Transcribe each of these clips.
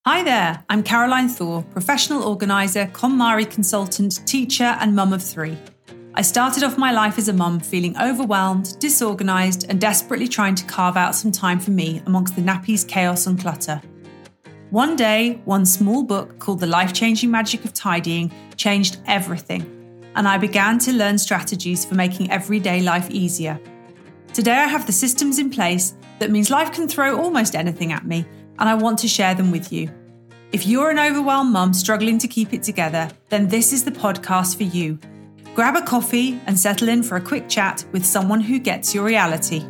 Hi there, I'm Caroline Thor, professional organiser, KonMari consultant, teacher and mum of 3. I started off my life as a mum feeling overwhelmed, disorganised and desperately trying to carve out some time for me amongst the nappies, chaos and clutter. One day, one small book called The Life-Changing Magic of Tidying changed everything, and I began to learn strategies for making everyday life easier. Today I have the systems in place that means life can throw almost anything at me, and I want to share them with you. If you're an overwhelmed mum struggling to keep it together, then this is the podcast for you. Grab a coffee and settle in for a quick chat with someone who gets your reality.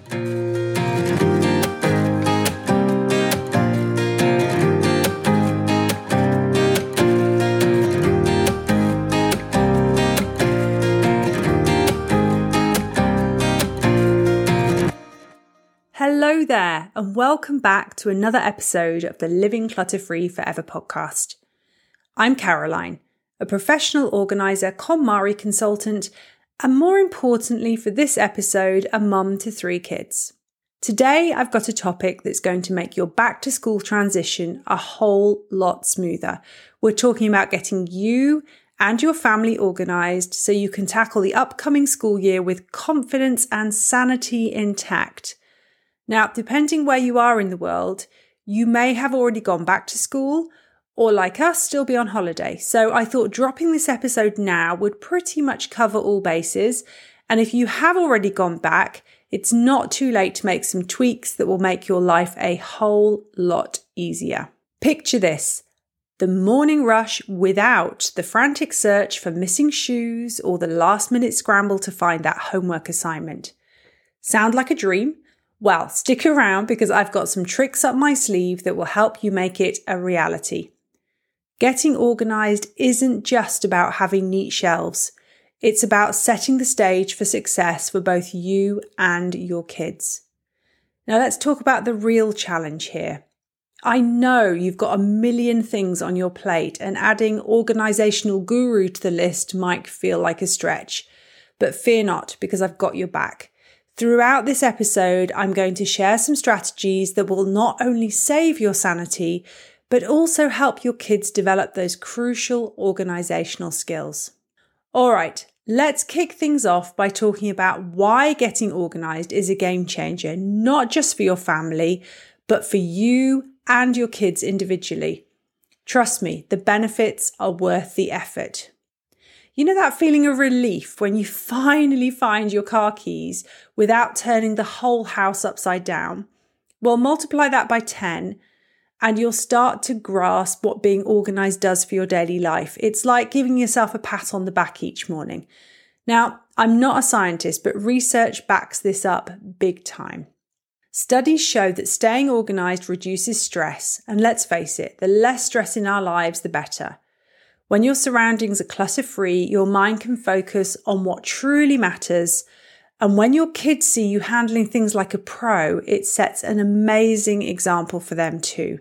Hello there, and welcome back to another episode of the Living Clutter-Free Forever podcast. I'm Caroline, a professional organiser, KonMari consultant, and more importantly for this episode, a mum to 3 kids. Today, I've got a topic that's going to make your back-to-school transition a whole lot smoother. We're talking about getting you and your family organised so you can tackle the upcoming school year with confidence and sanity intact. Now, depending where you are in the world, you may have already gone back to school or, like us, still be on holiday. So I thought dropping this episode now would pretty much cover all bases. And if you have already gone back, it's not too late to make some tweaks that will make your life a whole lot easier. Picture this: the morning rush without the frantic search for missing shoes or the last-minute scramble to find that homework assignment. Sound like a dream? Well, stick around because I've got some tricks up my sleeve that will help you make it a reality. Getting organised isn't just about having neat shelves. It's about setting the stage for success for both you and your kids. Now let's talk about the real challenge here. I know you've got a million things on your plate and adding organisational guru to the list might feel like a stretch, but fear not because I've got your back. Throughout this episode, I'm going to share some strategies that will not only save your sanity, but also help your kids develop those crucial organisational skills. All right, let's kick things off by talking about why getting organised is a game changer, not just for your family, but for you and your kids individually. Trust me, the benefits are worth the effort. You know that feeling of relief when you finally find your car keys without turning the whole house upside down? Well, multiply that by 10 and you'll start to grasp what being organised does for your daily life. It's like giving yourself a pat on the back each morning. Now, I'm not a scientist, but research backs this up big time. Studies show that staying organised reduces stress, and let's face it, the less stress in our lives, the better. When your surroundings are clutter-free, your mind can focus on what truly matters. And when your kids see you handling things like a pro, it sets an amazing example for them too.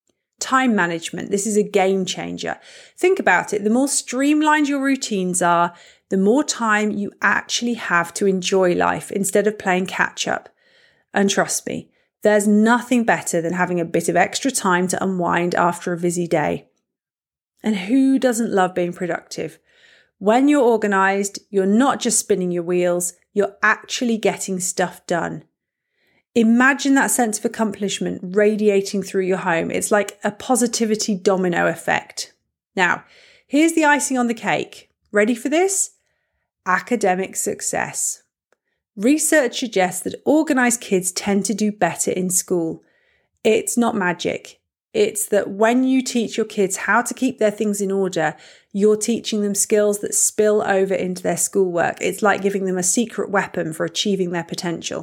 Time management. This is a game changer. Think about it. The more streamlined your routines are, the more time you actually have to enjoy life instead of playing catch up. And trust me, there's nothing better than having a bit of extra time to unwind after a busy day. And who doesn't love being productive? When you're organised, you're not just spinning your wheels, you're actually getting stuff done. Imagine that sense of accomplishment radiating through your home. It's like a positivity domino effect. Now, here's the icing on the cake. Ready for this? Academic success. Research suggests that organised kids tend to do better in school. It's not magic. It's that when you teach your kids how to keep their things in order, you're teaching them skills that spill over into their schoolwork. It's like giving them a secret weapon for achieving their potential.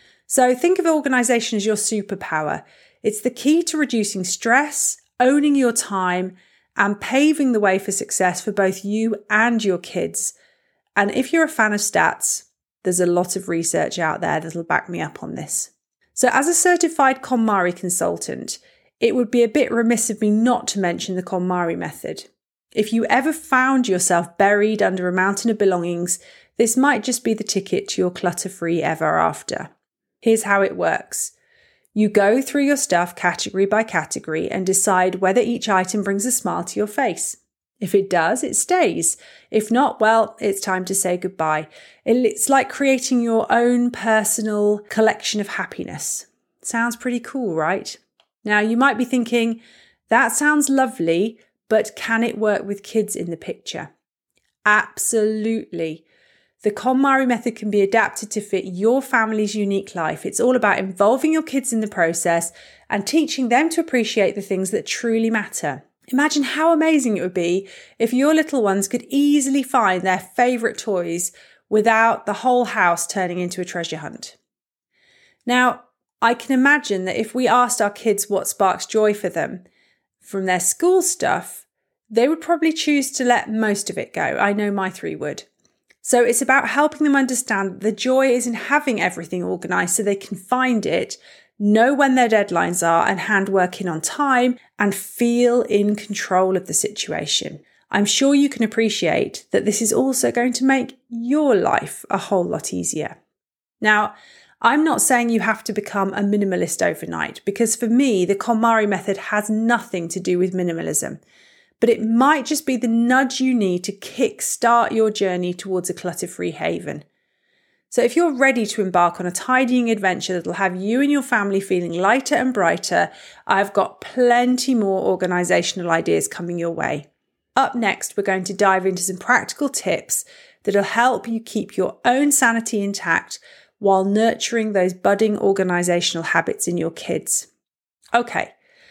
So think of organisation as your superpower. It's the key to reducing stress, owning your time, and paving the way for success for both you and your kids. And if you're a fan of stats, there's a lot of research out there that'll back me up on this. So as a certified KonMari consultant, it would be a bit remiss of me not to mention the KonMari method. If you ever found yourself buried under a mountain of belongings, this might just be the ticket to your clutter-free ever after. Here's how it works. You go through your stuff category by category and decide whether each item brings a smile to your face. If it does, it stays. If not, well, it's time to say goodbye. It's like creating your own personal collection of happiness. Sounds pretty cool, right? Now, you might be thinking, that sounds lovely, but can it work with kids in the picture? Absolutely. The KonMari method can be adapted to fit your family's unique life. It's all about involving your kids in the process and teaching them to appreciate the things that truly matter. Imagine how amazing it would be if your little ones could easily find their favourite toys without the whole house turning into a treasure hunt. Now, I can imagine that if we asked our kids what sparks joy for them from their school stuff, they would probably choose to let most of it go. I know my 3 would. So it's about helping them understand that the joy is in having everything organised so they can find it, know when their deadlines are and hand work in on time and feel in control of the situation. I'm sure you can appreciate that this is also going to make your life a whole lot easier. Now, I'm not saying you have to become a minimalist overnight, because for me, the KonMari method has nothing to do with minimalism, but it might just be the nudge you need to kickstart your journey towards a clutter-free haven. So if you're ready to embark on a tidying adventure that'll have you and your family feeling lighter and brighter, I've got plenty more organisational ideas coming your way. Up next, we're going to dive into some practical tips that'll help you keep your own sanity intact while nurturing those budding organisational habits in your kids. Okay,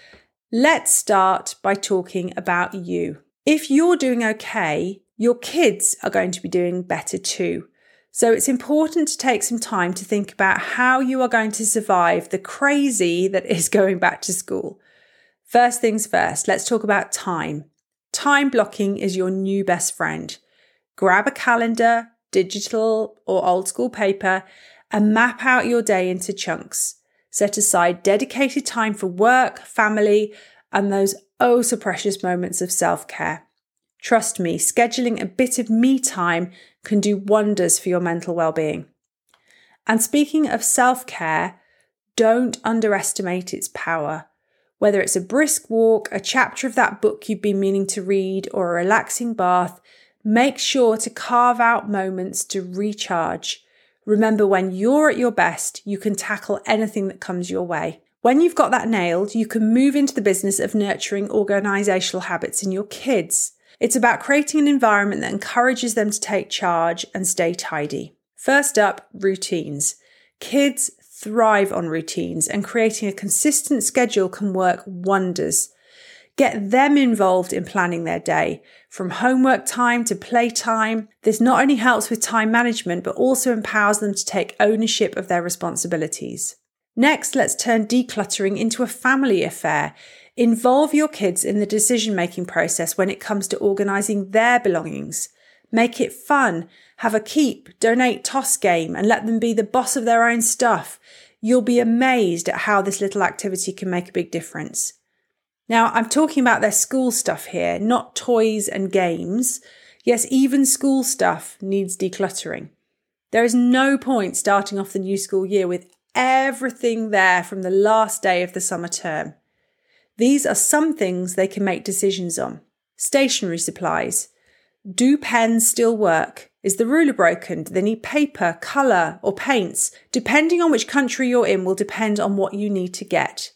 let's start by talking about you. If you're doing okay, your kids are going to be doing better too. So it's important to take some time to think about how you are going to survive the crazy that is going back to school. First things first, let's talk about time. Time blocking is your new best friend. Grab a calendar, digital or old school paper, and map out your day into chunks. Set aside dedicated time for work, family, and those oh so precious moments of self-care. Trust me, scheduling a bit of me time can do wonders for your mental well-being. And speaking of self-care, don't underestimate its power. Whether it's a brisk walk, a chapter of that book you've been meaning to read, or a relaxing bath, make sure to carve out moments to recharge. Remember, when you're at your best, you can tackle anything that comes your way. When you've got that nailed, you can move into the business of nurturing organisational habits in your kids. It's about creating an environment that encourages them to take charge and stay tidy. First up, routines. Kids thrive on routines, and creating a consistent schedule can work wonders. Get them involved in planning their day, from homework time to playtime. This not only helps with time management, but also empowers them to take ownership of their responsibilities. Next, let's turn decluttering into a family affair. Involve your kids in the decision-making process when it comes to organising their belongings. Make it fun. Have a keep, donate, toss game, and let them be the boss of their own stuff. You'll be amazed at how this little activity can make a big difference. Now, I'm talking about their school stuff here, not toys and games. Yes, even school stuff needs decluttering. There is no point starting off the new school year with everything there from the last day of the summer term. These are some things they can make decisions on. Stationery supplies. Do pens still work? Is the ruler broken? Do they need paper, colour or paints? Depending on which country you're in will depend on what you need to get.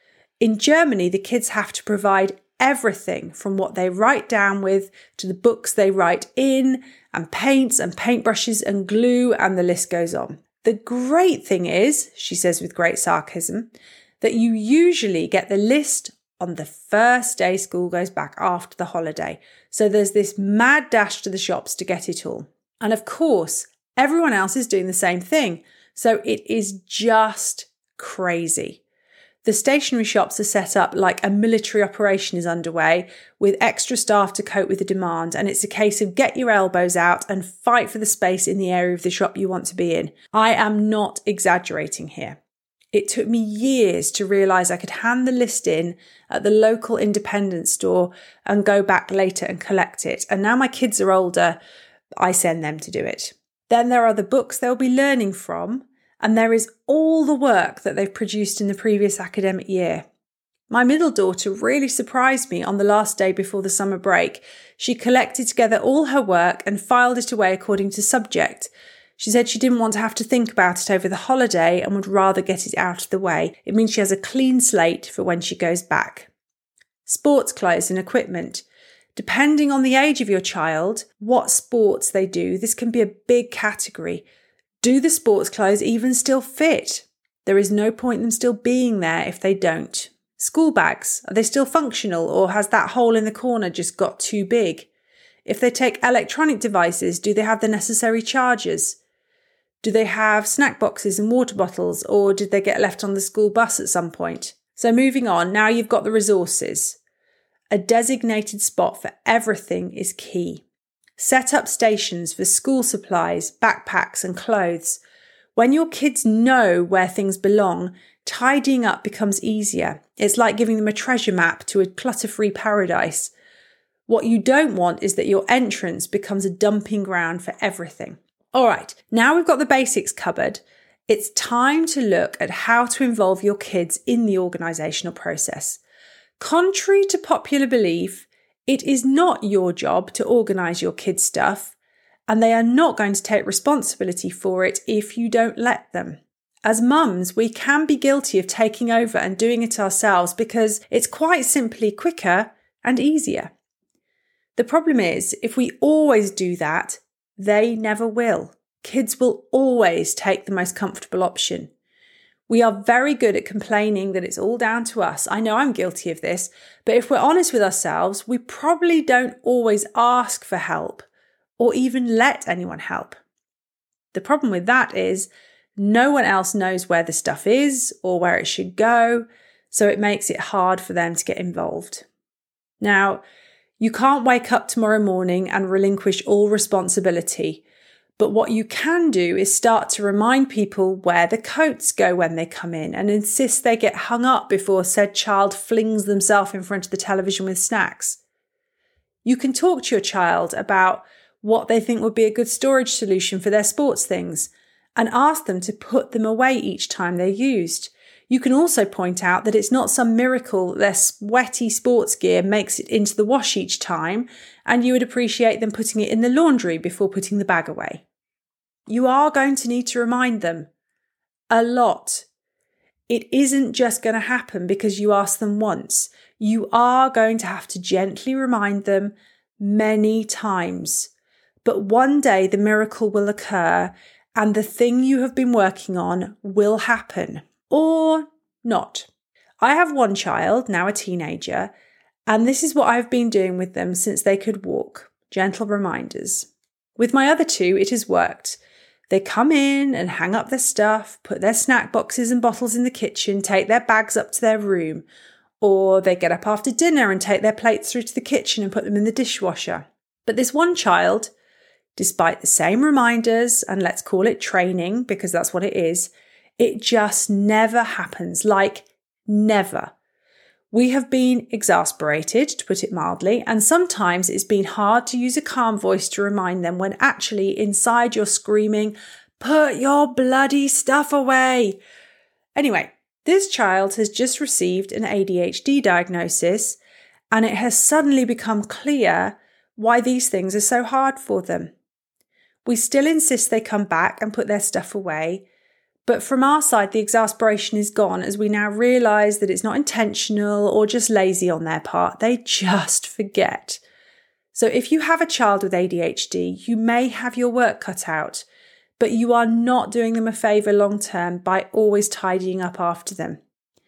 In Germany, the kids have to provide everything from what they write down with to the books they write in, and paints and paintbrushes and glue, and the list goes on. The great thing is, she says with great sarcasm, that you usually get the list on the first day school goes back after the holiday. So there's this mad dash to the shops to get it all. And of course, everyone else is doing the same thing. So it is just crazy. The stationery shops are set up like a military operation is underway, with extra staff to cope with the demand, and it's a case of get your elbows out and fight for the space in the area of the shop you want to be in. I am not exaggerating here. It took me years to realise I could hand the list in at the local independent store and go back later and collect it. And now my kids are older, I send them to do it. Then there are the books they'll be learning from and there is all the work that they've produced in the previous academic year. My middle daughter really surprised me on the last day before the summer break. She collected together all her work and filed it away according to subject. She said she didn't want to have to think about it over the holiday and would rather get it out of the way. It means she has a clean slate for when she goes back. Sports clothes and equipment. Depending on the age of your child, what sports they do, this can be a big category. Do the sports clothes even still fit? There is no point in them still being there if they don't. School bags, are they still functional, or has that hole in the corner just got too big? If they take electronic devices, do they have the necessary chargers? Do they have snack boxes and water bottles, or did they get left on the school bus at some point? So moving on, now you've got the resources. A designated spot for everything is key. Set up stations for school supplies, backpacks and clothes. When your kids know where things belong, tidying up becomes easier. It's like giving them a treasure map to a clutter-free paradise. What you don't want is that your entrance becomes a dumping ground for everything. All right, now we've got the basics covered. It's time to look at how to involve your kids in the organisational process. Contrary to popular belief, it is not your job to organise your kids' stuff, and they are not going to take responsibility for it if you don't let them. As mums, we can be guilty of taking over and doing it ourselves because it's quite simply quicker and easier. The problem is, if we always do that, they never will. Kids will always take the most comfortable option. We are very good at complaining that it's all down to us. I know I'm guilty of this, but if we're honest with ourselves, we probably don't always ask for help or even let anyone help. The problem with that is no one else knows where the stuff is or where it should go, so it makes it hard for them to get involved. Now, you can't wake up tomorrow morning and relinquish all responsibility, but what you can do is start to remind people where the coats go when they come in and insist they get hung up before said child flings themselves in front of the television with snacks. You can talk to your child about what they think would be a good storage solution for their sports things and ask them to put them away each time they're used. You can also point out that it's not some miracle that their sweaty sports gear makes it into the wash each time, and you would appreciate them putting it in the laundry before putting the bag away. You are going to need to remind them a lot. It isn't just going to happen because you ask them once. You are going to have to gently remind them many times. But one day the miracle will occur and the thing you have been working on will happen. Or not. I have one child, now a teenager, and this is what I've been doing with them since they could walk. Gentle reminders. With my other two, it has worked. They come in and hang up their stuff, put their snack boxes and bottles in the kitchen, take their bags up to their room, or they get up after dinner and take their plates through to the kitchen and put them in the dishwasher. But this one child, despite the same reminders, and let's call it training because that's what it is, it just never happens, like never. We have been exasperated, to put it mildly, and sometimes it's been hard to use a calm voice to remind them when actually inside you're screaming, "Put your bloody stuff away!" Anyway, this child has just received an ADHD diagnosis, and it has suddenly become clear why these things are so hard for them. We still insist they come back and put their stuff away, but from our side, the exasperation is gone as we now realise that it's not intentional or just lazy on their part. They just forget. So if you have a child with ADHD, you may have your work cut out, but you are not doing them a favour long term by always tidying up after them.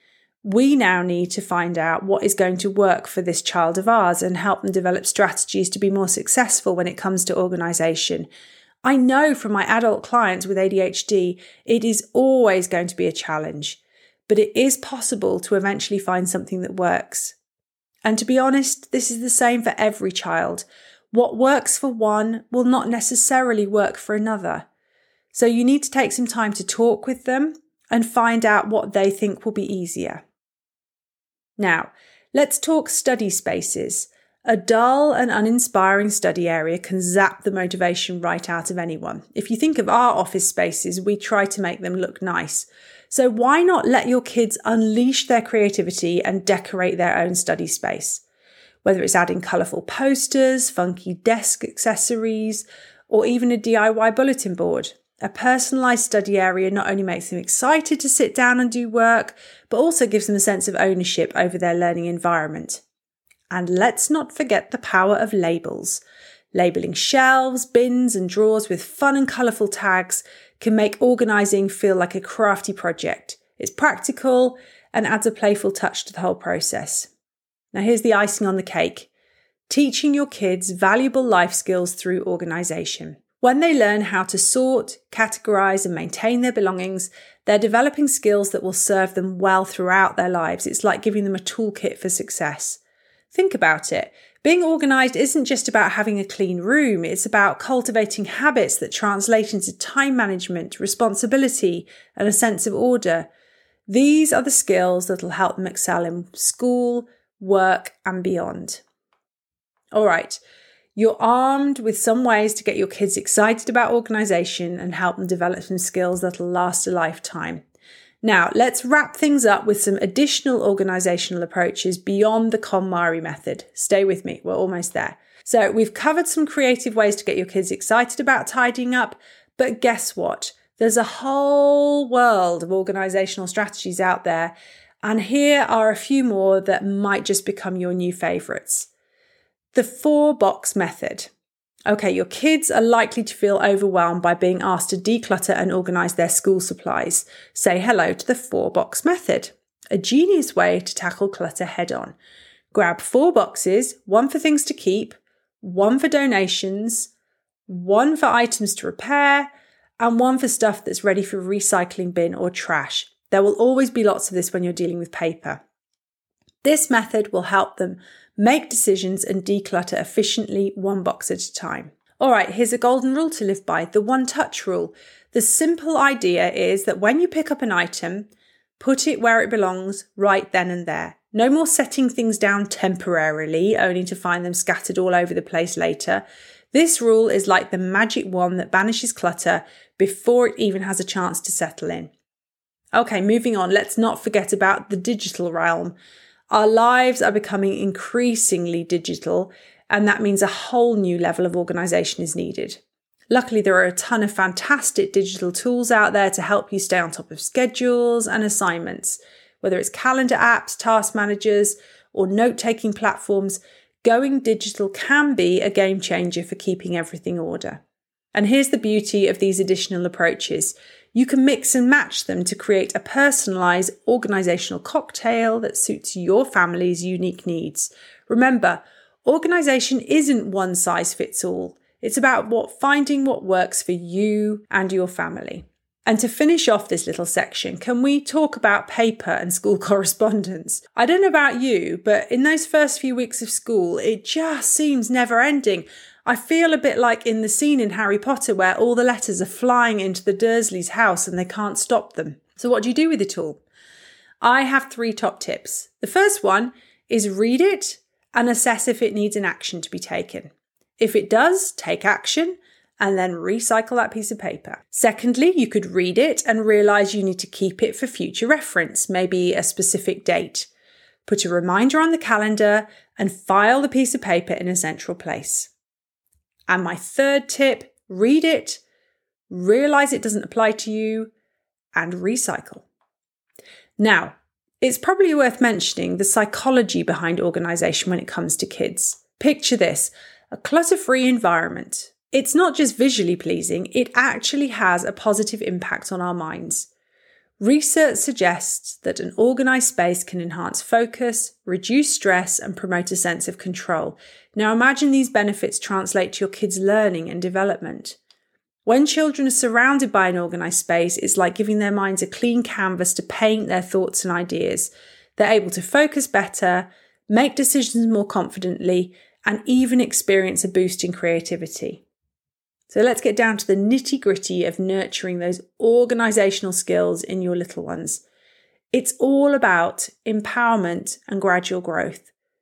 We now need to find out what is going to work for this child of ours and help them develop strategies to be more successful when it comes to organisation. I know from my adult clients with ADHD, it is always going to be a challenge, but it is possible to eventually find something that works. And to be honest, this is the same for every child. What works for one will not necessarily work for another. So you need to take some time to talk with them and find out what they think will be easier. Now, let's talk study spaces. A dull and uninspiring study area can zap the motivation right out of anyone. If you think of our office spaces, we try to make them look nice. So why not let your kids unleash their creativity and decorate their own study space? Whether it's adding colourful posters, funky desk accessories, or even a DIY bulletin board. A personalised study area not only makes them excited to sit down and do work, but also gives them a sense of ownership over their learning environment. And let's not forget the power of labels. Labelling shelves, bins and drawers with fun and colourful tags can make organising feel like a crafty project. It's practical and adds a playful touch to the whole process. Now here's the icing on the cake. Teaching your kids valuable life skills through organisation. When they learn how to sort, categorise and maintain their belongings, they're developing skills that will serve them well throughout their lives. It's like giving them a toolkit for success. Think about it. Being organised isn't just about having a clean room. It's about cultivating habits that translate into time management, responsibility, and a sense of order. These are the skills that will help them excel in school, work, and beyond. All right. You're armed with some ways to get your kids excited about organisation and help them develop some skills that'll last a lifetime. Now, let's wrap things up with some additional organisational approaches beyond the KonMari method. Stay with me, we're almost there. So we've covered some creative ways to get your kids excited about tidying up, but guess what? There's a whole world of organisational strategies out there, and here are a few more that might just become your new favourites. The 4-box method. Okay, your kids are likely to feel overwhelmed by being asked to declutter and organise their school supplies. Say hello to the 4-box method, a genius way to tackle clutter head on. Grab 4 boxes, one for things to keep, one for donations, one for items to repair, and one for stuff that's ready for recycling bin or trash. There will always be lots of this when you're dealing with paper. This method will help them make decisions and declutter efficiently, 1 box at a time. All right, here's a golden rule to live by, the 1-touch rule. The simple idea is that when you pick up an item, put it where it belongs right then and there. No more setting things down temporarily, only to find them scattered all over the place later. This rule is like the magic wand that banishes clutter before it even has a chance to settle in. Okay, moving on, let's not forget about the digital realm. Our lives are becoming increasingly digital, and that means a whole new level of organisation is needed. Luckily, there are a ton of fantastic digital tools out there to help you stay on top of schedules and assignments. Whether it's calendar apps, task managers, or note-taking platforms, going digital can be a game changer for keeping everything in order. And here's the beauty of these additional approaches. You can mix and match them to create a personalised organisational cocktail that suits your family's unique needs. Remember, organisation isn't one size fits all. It's about finding what works for you and your family. And to finish off this little section, can we talk about paper and school correspondence? I don't know about you, but in those first few weeks of school, it just seems never ending. I feel a bit like in the scene in Harry Potter where all the letters are flying into the Dursleys' house and they can't stop them. So what do you do with it all? I have 3 top tips. The first one is read it and assess if it needs an action to be taken. If it does, take action and then recycle that piece of paper. Secondly, you could read it and realise you need to keep it for future reference, maybe a specific date. Put a reminder on the calendar and file the piece of paper in a central place. And my third tip, read it, realise it doesn't apply to you, and recycle. Now, it's probably worth mentioning the psychology behind organisation when it comes to kids. Picture this, a clutter-free environment. It's not just visually pleasing, it actually has a positive impact on our minds. Research suggests that an organised space can enhance focus, reduce stress, and promote a sense of control. Now imagine these benefits translate to your kids' learning and development. When children are surrounded by an organised space, it's like giving their minds a clean canvas to paint their thoughts and ideas. They're able to focus better, make decisions more confidently, and even experience a boost in creativity. So let's get down to the nitty-gritty of nurturing those organisational skills in your little ones. It's all about empowerment and gradual growth.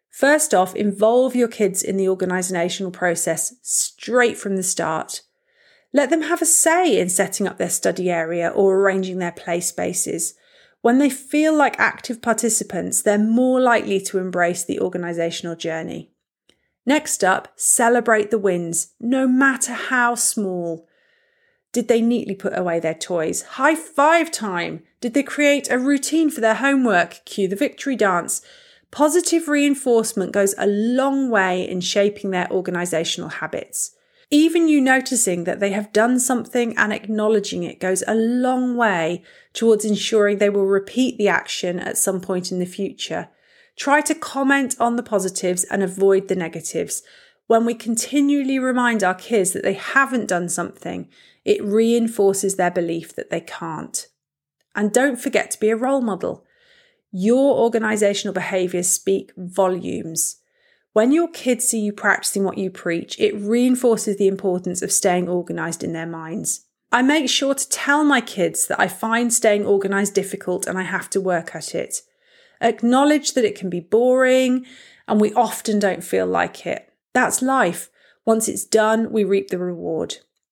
First off, involve your kids in the organisational process straight from the start. Let them have a say in setting up their study area or arranging their play spaces. When they feel like active participants, they're more likely to embrace the organisational journey. Next up, celebrate the wins, no matter how small. Did they neatly put away their toys? High five time! Did they create a routine for their homework? Cue the victory dance. Positive reinforcement goes a long way in shaping their organisational habits. Even you noticing that they have done something and acknowledging it goes a long way towards ensuring they will repeat the action at some point in the future. Try to comment on the positives and avoid the negatives. When we continually remind our kids that they haven't done something, it reinforces their belief that they can't. And don't forget to be a role model. Your organisational behaviours speak volumes. When your kids see you practicing what you preach, it reinforces the importance of staying organised in their minds. I make sure to tell my kids that I find staying organised difficult and I have to work at it. Acknowledge that it can be boring and we often don't feel like it. That's life. Once it's done, we reap the reward.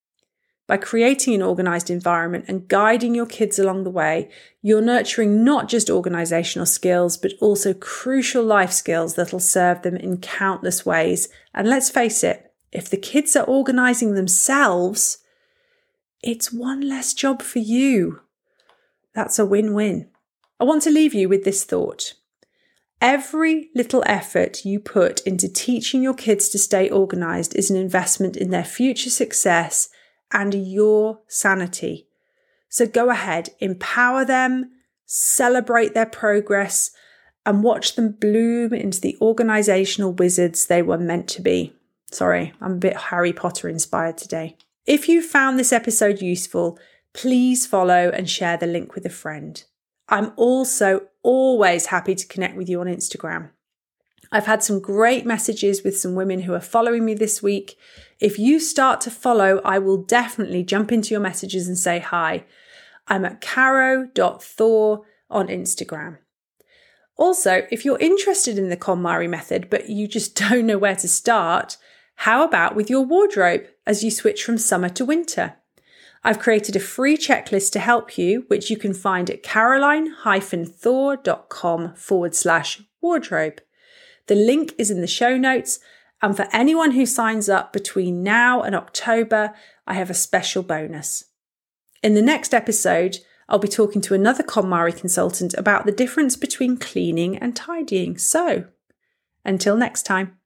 By creating an organised environment and guiding your kids along the way, you're nurturing not just organisational skills, but also crucial life skills that'll serve them in countless ways. And let's face it, if the kids are organising themselves, it's one less job for you. That's a win-win. I want to leave you with this thought. Every little effort you put into teaching your kids to stay organised is an investment in their future success and your sanity. So go ahead, empower them, celebrate their progress, and watch them bloom into the organisational wizards they were meant to be. Sorry, I'm a bit Harry Potter inspired today. If you found this episode useful, please follow and share the link with a friend. I'm also always happy to connect with you on Instagram. I've had some great messages with some women who are following me this week. If you start to follow, I will definitely jump into your messages and say hi. I'm at caro.thor on Instagram. Also, if you're interested in the KonMari method, but you just don't know where to start, how about with your wardrobe as you switch from summer to winter? I've created a free checklist to help you, which you can find at caroline-thor.com/wardrobe. The link is in the show notes, and for anyone who signs up between now and October, I have a special bonus. In the next episode, I'll be talking to another KonMari consultant about the difference between cleaning and tidying. So, until next time.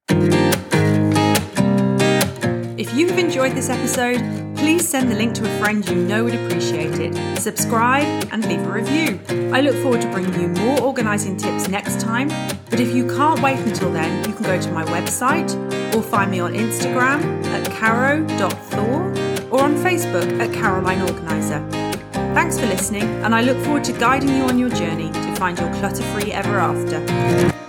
If you have enjoyed this episode, please send the link to a friend you know would appreciate it. Subscribe and leave a review. I look forward to bringing you more organising tips next time. But if you can't wait until then, you can go to my website or find me on Instagram at caro.thor or on Facebook at Caroline Organiser. Thanks for listening, and I look forward to guiding you on your journey to find your clutter-free ever after.